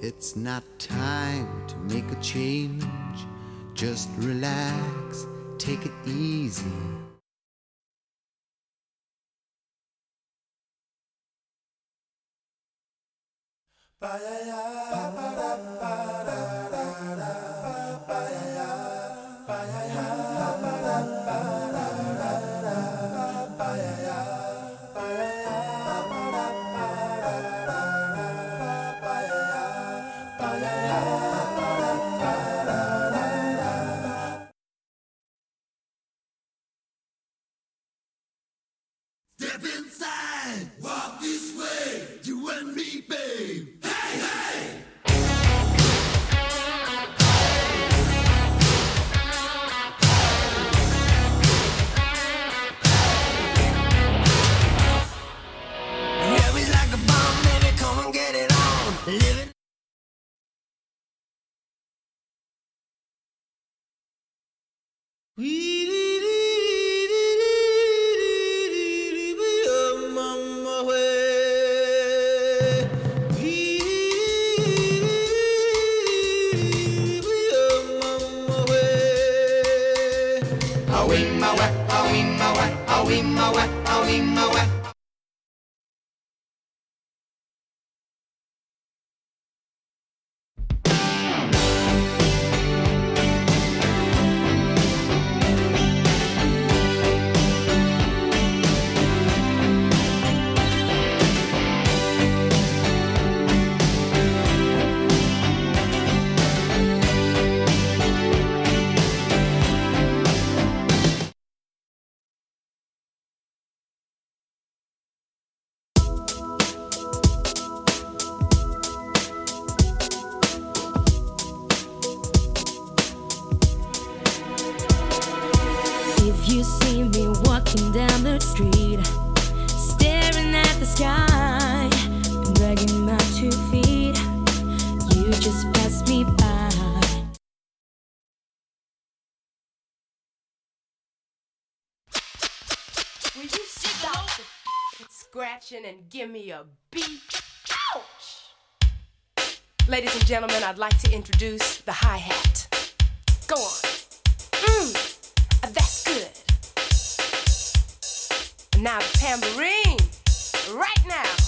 It's not time to make a change. Just relax, take it easy. Step inside, walk this way, you and me, babe. Hey, hey! Yeah, we like a bomb, baby, come and get it on. Living. If you see me walking down the street, staring at the sky, and dragging my 2 feet, you just pass me by. Will you stop the scratching and give me a beat? Ouch! Ladies and gentlemen, I'd like to introduce the hi-hat. Go on. That's good. And now the tambourine. Right now.